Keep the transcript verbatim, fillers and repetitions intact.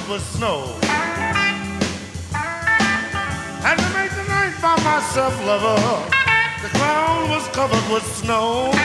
covered with snow. Had to make the night by myself, lover. The ground was covered with snow.